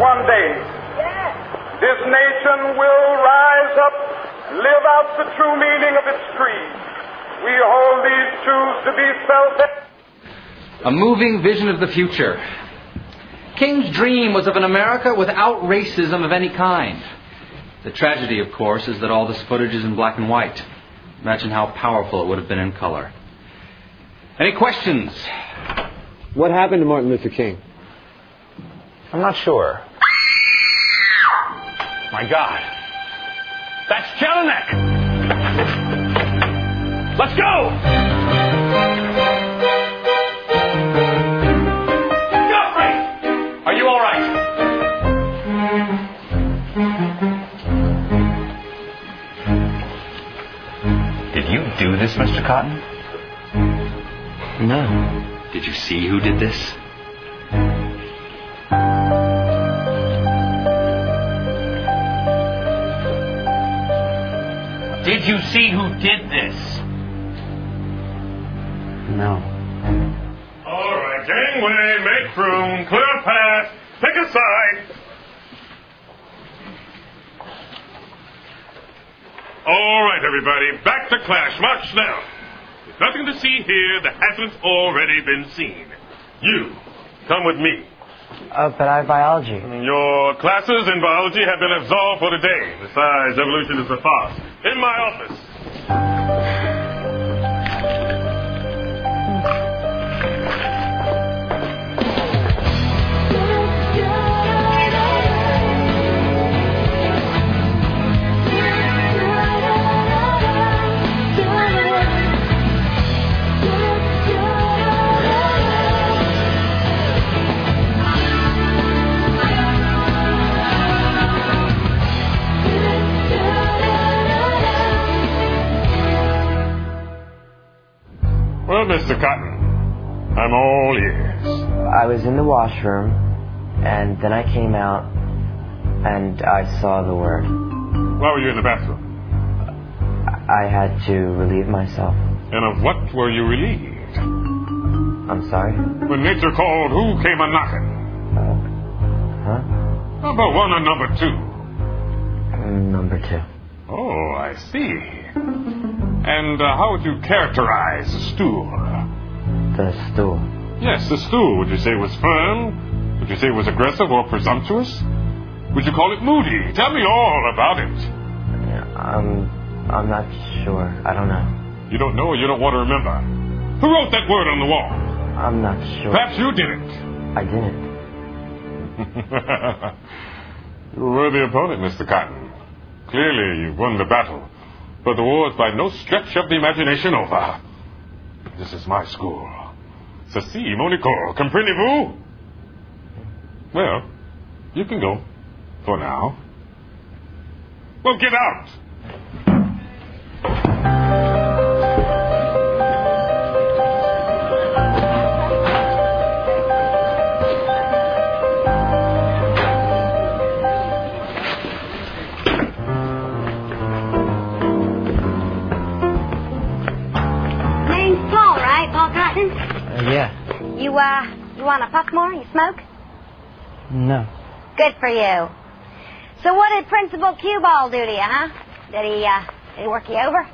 one day, this nation will rise up, live out the true meaning of its creed. We hold these truths to be self-evident. A moving vision of the future. King's dream was of an America without racism of any kind. The tragedy, of course, is that all this footage is in black and white. Imagine how powerful it would have been in color. Any questions? What happened to Martin Luther King? I'm not sure. My God. That's Jelinek! Let's go! Godfrey! Are you all right? Did you do this, Mr. Cotton? No. Did you see who did this? Did you see who did this? No. All right, gangway, make room, clear a path, pick a side. All right, everybody, back to class. March now. There's nothing to see here that hasn't already been seen. You, come with me. But I have biology. Your classes in biology have been absolved for the day. Besides, evolution is a farce. In my office. Well, Mr. Cotton, I'm all ears. I was in the washroom, and then I came out, and I saw the word. Why were you in the bathroom? I had to relieve myself. And of what were you relieved? I'm sorry? When nature called, who came a-knocking? Huh? Number one or number two? Number two. Oh, I see. And how would you characterize the stool? The stool. Yes, the stool. Would you say it was firm? Would you say it was aggressive or presumptuous? Would you call it moody? Tell me all about it. I'm not sure. I don't know. You don't know or you don't want to remember? Who wrote that word on the wall? I'm not sure. Perhaps you didn't. I didn't. You're a worthy opponent, Mr. Cotton. Clearly, you've won the battle. But the war is by no stretch of the imagination over. This is my school. Ceci, Monico, comprenez-vous? Well, you can go. For now. Well, get out! Yeah. You want a puff more? You smoke? No. Good for you. So what did Principal Cueball do to you, huh? Did he work you over?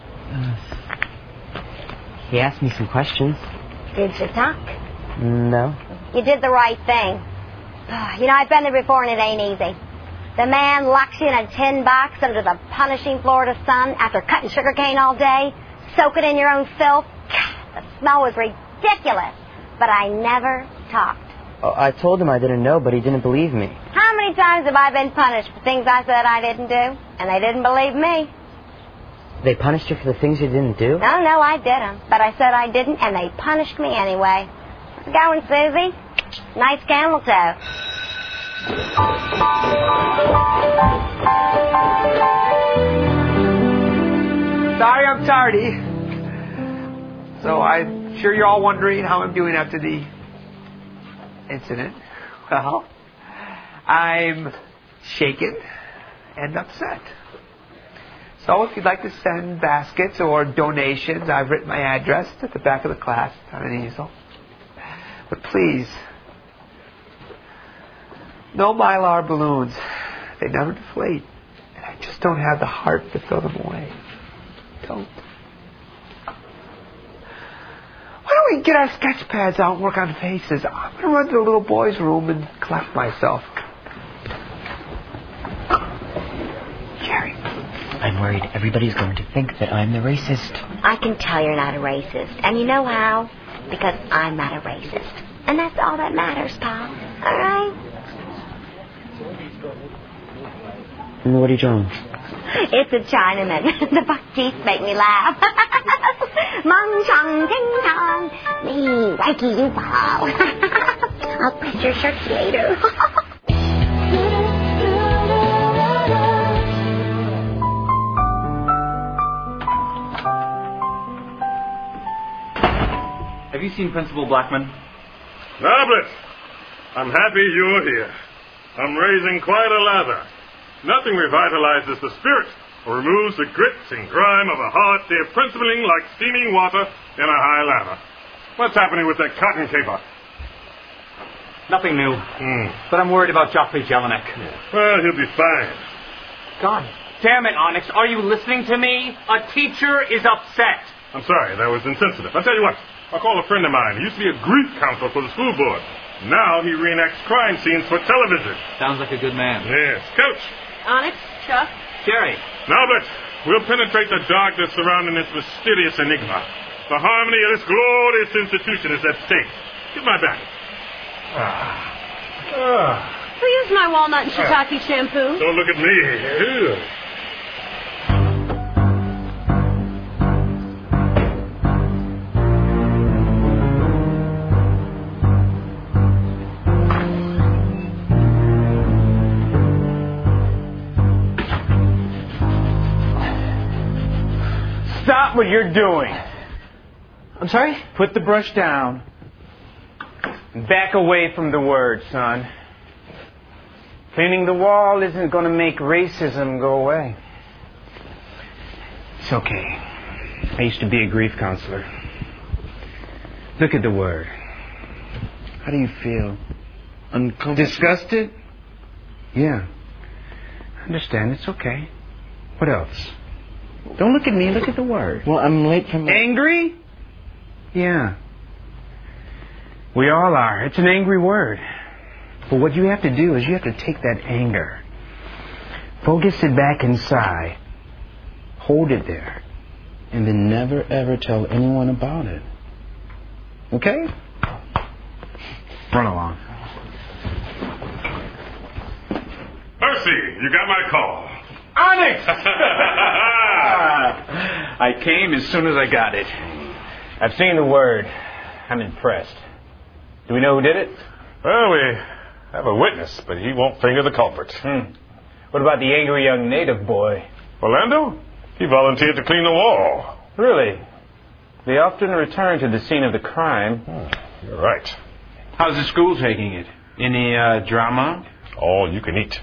He asked me some questions. Did you talk? No. You did the right thing. You know, I've been there before and it ain't easy. The man locks you in a tin box under the punishing Florida sun after cutting sugarcane all day, soaking in your own filth. The smell was ridiculous, but I never talked. Oh, I told him I didn't know, but he didn't believe me. How many times have I been punished for things I said I didn't do, and they didn't believe me? They punished you for the things you didn't do? No, I didn't, but I said I didn't, and they punished me anyway. How's it going, Susie? Nice camel toe. Sorry I'm tardy. So I'm sure you're all wondering how I'm doing after the incident. Well, I'm shaken and upset. So if you'd like to send baskets or donations, I've written my address at the back of the class on an easel. But please, No Mylar balloons. They never deflate. And I just don't have the heart to throw them away. Don't. Why don't we get our sketch pads out and work on faces? I'm going to run to the little boy's room and collect myself. Jerry. I'm worried everybody's going to think that I'm the racist. I can tell you're not a racist. And you know how? Because I'm not a racist. And that's all that matters, Paul. All right? What are you drawing? It's a Chinaman. The buck teeth make me laugh. Mong chong ting tong. Me, wacky you, Paul. I'll press your shirts later. Have you seen Principal Blackman? Norbert, I'm happy you're here. I'm raising quite a lather. Nothing revitalizes the spirit or removes the grit and grime of a heart near principling like steaming water in a high lather. What's happening with that cotton caper? Nothing new. But I'm worried about Joffrey Jelinek. Well, he'll be fine. God damn it, Onyx. Are you listening to me? A teacher is upset. I'm sorry, that was insensitive. I'll tell you what. I'll call a friend of mine. He used to be a grief counselor for the school board. Now he reenacts crime scenes for television. Sounds like a good man. Yes. Coach. Onyx, Chuck. Jerry. Norbert, we'll penetrate the darkness surrounding this mysterious enigma. The harmony of this glorious institution is at stake. Get my back. Who used my walnut and shiitake shampoo? Don't look at me. Ew. Stop what you're doing. I'm sorry? Put the brush down. Back away from the word, son. Cleaning the wall isn't going to make racism go away. It's okay. I used to be a grief counselor. Look at the word. How do you feel? Uncomfortable. Disgusted? Yeah. I understand. It's okay. What else? Don't look at me. Look at the word. Well, I'm late for my... Angry? Yeah. We all are. It's an angry word. But what you have to do is you have to take that anger, focus it back inside, hold it there, and then never ever tell anyone about it. Okay? Run along. Percy, you got my call. Onyx! I came as soon as I got it. I've seen the word. I'm impressed. Do we know who did it? Well, we have a witness, but he won't finger the culprit. What about the angry young native boy? Orlando? He volunteered to clean the wall. Really? They often return to the scene of the crime. You're right. How's the school taking it? Any drama? All you can eat.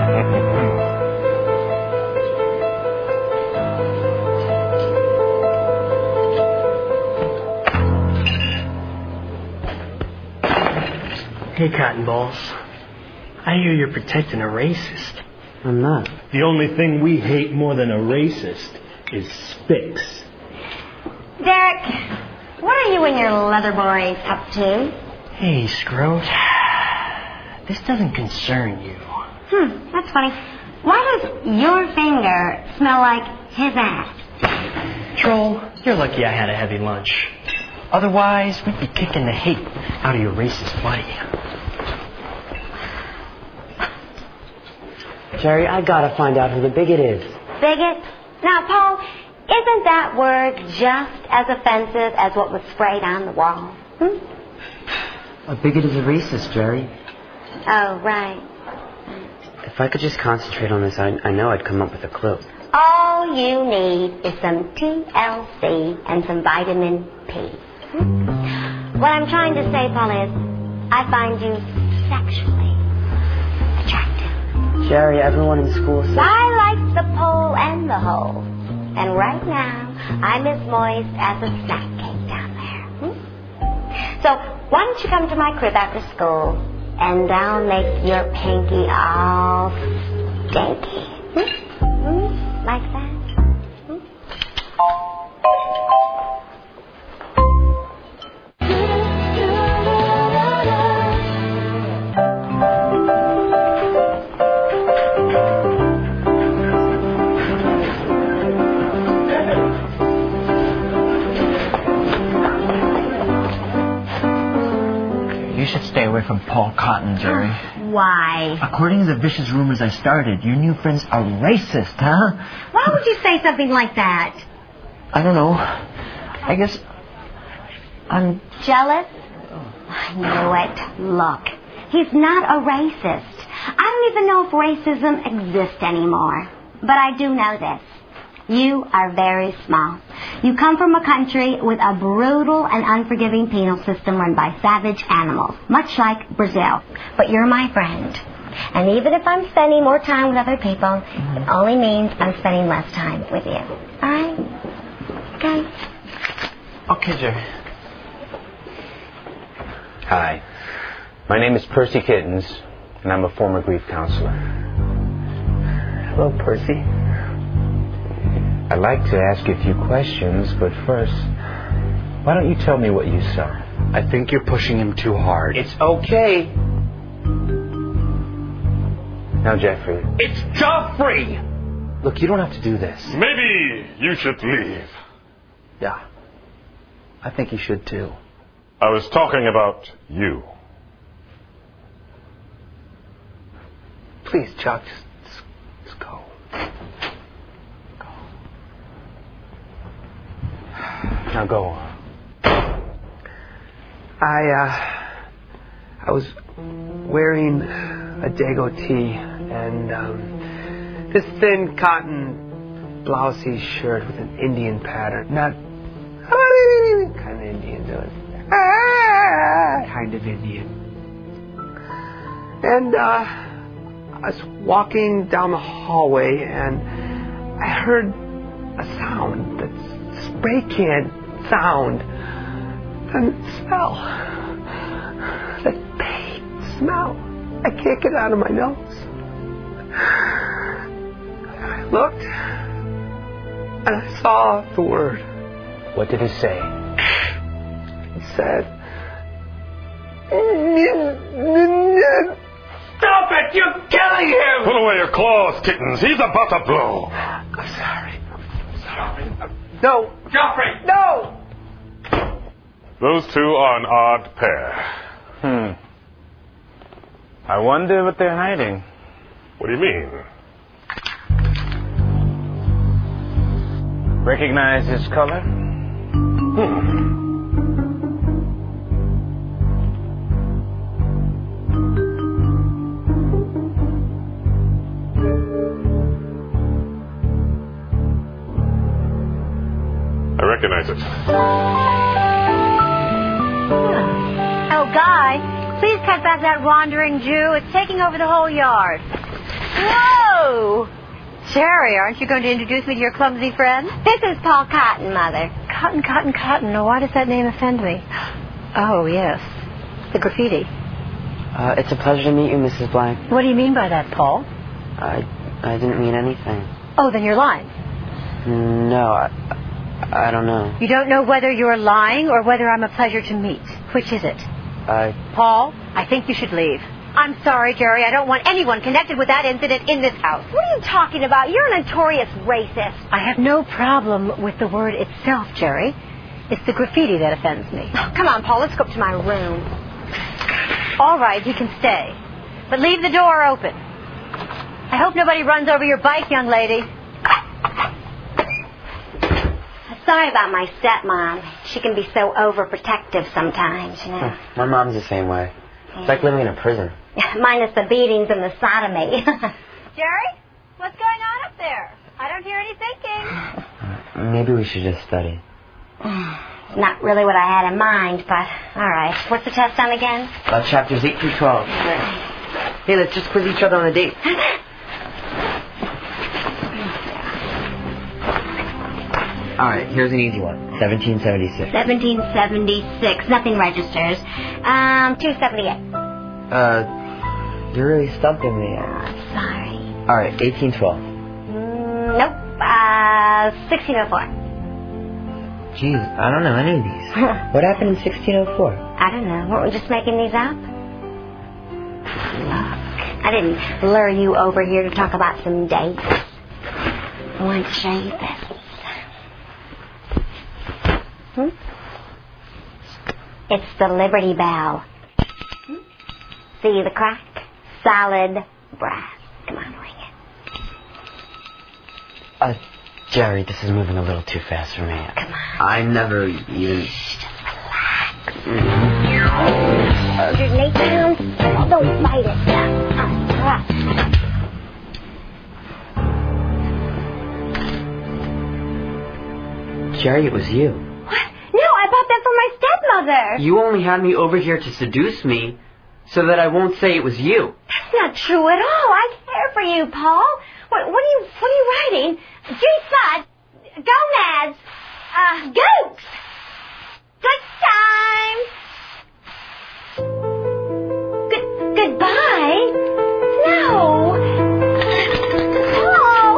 Hey, Cotton Balls. I hear you're protecting a racist. I'm not. The only thing we hate more than a racist is Spix. Derek, what are you and your leather boys up to? Hey, Scroat. This doesn't concern you. That's funny. Why does your finger smell like his ass? Troll, you're lucky I had a heavy lunch. Otherwise, we'd be kicking the hate out of your racist buddy. Jerry, I gotta find out who the bigot is. Bigot? Now, Paul, isn't that word just as offensive as what was sprayed on the wall? A bigot is a racist, Jerry. Oh, right. If I could just concentrate on this, I know I'd come up with a clue. All you need is some TLC and some vitamin P. What I'm trying to say, Paul, is I find you sexually attractive. Jerry, everyone in school says... I like the pole and the hole. And right now, I'm as moist as a snack cake down there. So, why don't you come to my crib after school? and I'll make your pinky all stinky. Like that? You should stay away from Paul Cotton, Jerry. Why? According to the vicious rumors I started, your new friends are racist, huh? Why would you say something like that? I don't know. I guess I'm Jealous? I knew it. Look, he's not a racist. I don't even know if racism exists anymore. But I do know this. You are very small. You come from a country with a brutal and unforgiving penal system run by savage animals, much like Brazil. But you're my friend. And even if I'm spending more time with other people, it only means I'm spending less time with you. All right? Okay? okay, Jerry. Hi. My name is Percy Kittens, and I'm a former grief counselor. Hello, Percy. I'd like to ask you a few questions, but first, why don't you tell me what you saw? I think you're pushing him too hard. It's okay. Now, Jeffrey. It's Joffrey! Look, you don't have to do this. Maybe you should leave. Yeah. I think you should too. I was talking about you. Please, Chuck, just go. Now go on. I was wearing a Dago tee and this thin cotton blousey shirt with an Indian pattern. Not kind of Indian, though. Kind of Indian. And I was walking down the hallway and I heard a sound that's spray can sound and smell. That pain smell. I can't get it out of my nose. I looked and I saw the word. What did he say? It said, "Stop it! You're killing him!" Put away your claws, Kittens. He's about to blow. I'm sorry. No. Joffrey! No! Those two are an odd pair. I wonder what they're hiding. What do you mean? Recognize his color? I recognize it. Oh, Guy, please cut back that wandering Jew. It's taking over the whole yard. Whoa! Jerry, aren't you going to introduce me to your clumsy friend? This is Paul Cotton, Mother. Cotton, Cotton, Cotton. Now, why does that name offend me? Oh, yes. The graffiti. It's a pleasure to meet you, Mrs. Blank. What do you mean by that, Paul? I didn't mean anything. Oh, then you're lying. No, I don't know. You don't know whether you're lying or whether I'm a pleasure to meet. Which is it? Paul, I think you should leave. I'm sorry, Jerry. I don't want anyone connected with that incident in this house. What are you talking about? You're a notorious racist. I have no problem with the word itself, Jerry. It's the graffiti that offends me. Oh, come on, Paul. Let's go up to my room. All right, you can stay. But leave the door open. I hope nobody runs over your bike, young lady. Sorry about my stepmom. She can be so overprotective sometimes, you know. My mom's the same way. It's like living in a prison. Minus the beatings and the sodomy. Jerry, what's going on up there? I don't hear any thinking. Maybe we should just study. Not really what I had in mind, but all right. What's the test on again? Chapters 8 through 12. Hey, let's just quiz each other on a date. All right, here's an easy one. 1776. 1776. Nothing registers. 278. You're really stumping me. Sorry. All right, 1812. Nope. 1604. Jeez, I don't know any of these. What happened in 1604? I don't know. Weren't we just making these up? Look, I didn't lure you over here to talk about some dates. I wanted to show you this. It's the Liberty Bell. See the crack? Solid brass. Come on, ring it. Jerry, this is moving a little too fast for me. Come on. I never even... Just relax. Your knee down. Don't bite it. Jerry, it was you. What? No, I bought that for my stepmother. You only had me over here to seduce me so that I won't say it was you. That's not true at all. I care for you, Paul. What are you writing? G-spot. Gonads. Goats. Good time. Goodbye? No. Paul.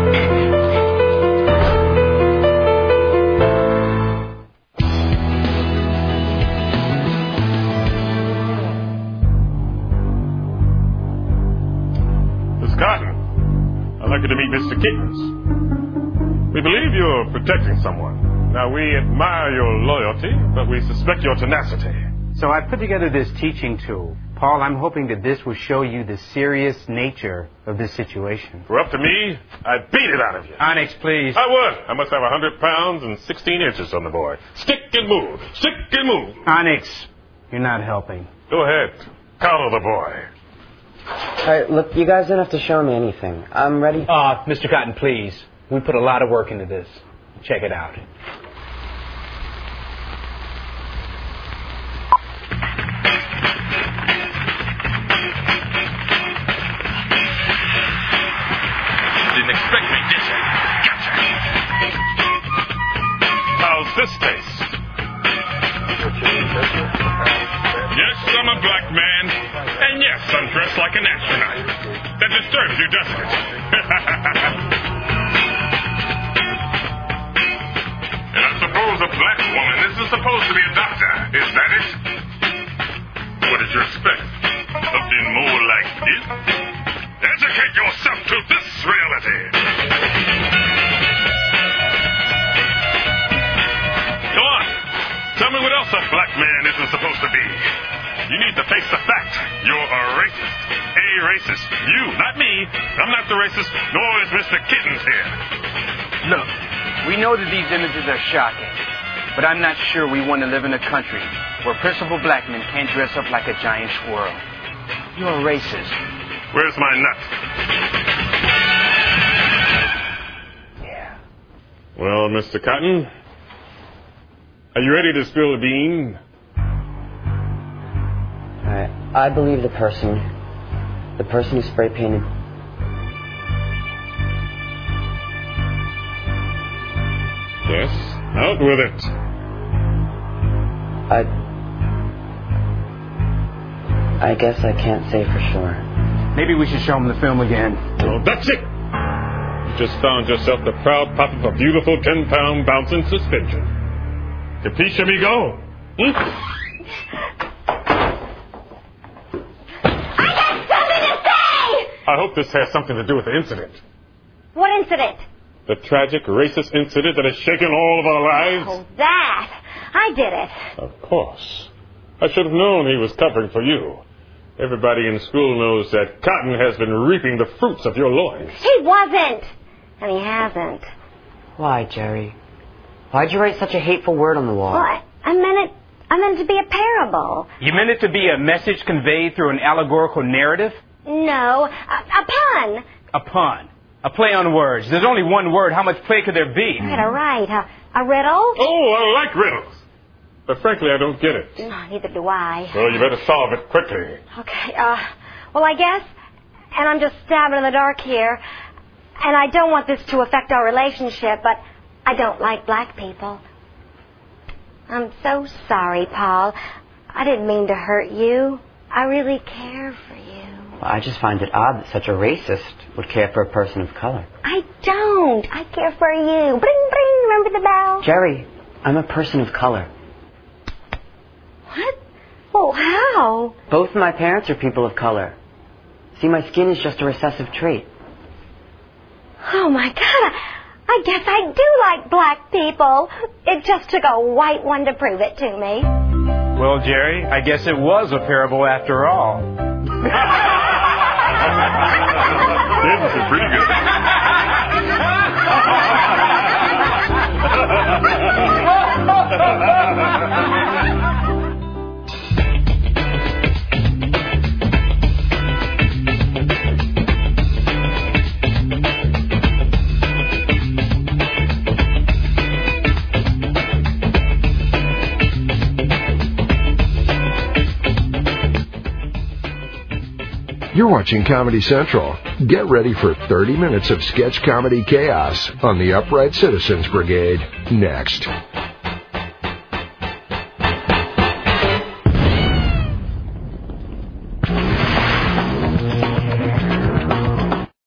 Miss Cotton, I'd like you to meet Mr. Kittens. We believe you're protecting someone. Now, we admire your loyalty, but we suspect your tenacity. So I put together this teaching tool. Paul, I'm hoping that this will show you the serious nature of this situation. If it were up to me, I'd beat it out of you. Onyx, please. I would. I must have 100 pounds and 16 inches on the boy. Stick and move. Stick and move. Onyx, you're not helping. Go ahead. Collar the boy. All right, look, you guys don't have to show me anything. I'm ready. Mr. Cotton, please. We put a lot of work into this. Check it out. Didn't expect me, did you? Gotcha. How's this taste? Yes, I'm a black man. And yes, I'm dressed like an astronaut. That disturbs you, doesn't it? And I suppose a black woman isn't supposed to be a doctor. Is that it? What did you expect? Something more like this? Educate yourself to this reality. Come on. Tell me what else a black man isn't supposed to be. You need to face the fact. You're a racist. A racist. You, not me. I'm not the racist, nor is Mr. Kittens here. Look, we know that these images are shocking, but I'm not sure we want to live in a country where principal black men can't dress up like a giant squirrel. You're a racist. Where's my nut? Yeah. Well, Mr. Cotton, are you ready to spill the bean? All right, I believe the person who spray painted. Yes, out with it. I guess I can't say for sure. Maybe we should show him the film again. Well, that's it. You just found yourself the proud pop of a beautiful 10-pound bouncing suspension. Capisce, amigo? I got something to say! I hope this has something to do with the incident. What incident? The tragic racist incident that has shaken all of our lives. Oh, that. I did it. Of course. I should have known he was covering for you. Everybody in school knows that Cotton has been reaping the fruits of your loins. He wasn't. And he hasn't. Why, Jerry? Why'd you write such a hateful word on the wall? Well, I meant it to be a parable. You meant it to be a message conveyed through an allegorical narrative? No, a pun. A pun. A play on words. There's only one word. How much play could there be? I got it right. A riddle? Oh, I like riddles. But frankly, I don't get it. Neither do I. Well, you better solve it quickly. Okay, well, I guess, and I'm just stabbing in the dark here, and I don't want this to affect our relationship, but I don't like black people. I'm so sorry, Paul. I didn't mean to hurt you. I really care for you. Well, I just find it odd that such a racist would care for a person of color. I don't. I care for you. Bling, bling. Remember the bell? Jerry, I'm a person of color. What? Oh, how? Both my parents are people of color. See, my skin is just a recessive trait. Oh, my God. I guess I do like black people. It just took a white one to prove it to me. Well, Jerry, I guess it was a parable after all. This is pretty good. You're watching Comedy Central. Get ready for 30 minutes of sketch comedy chaos on the Upright Citizens Brigade next.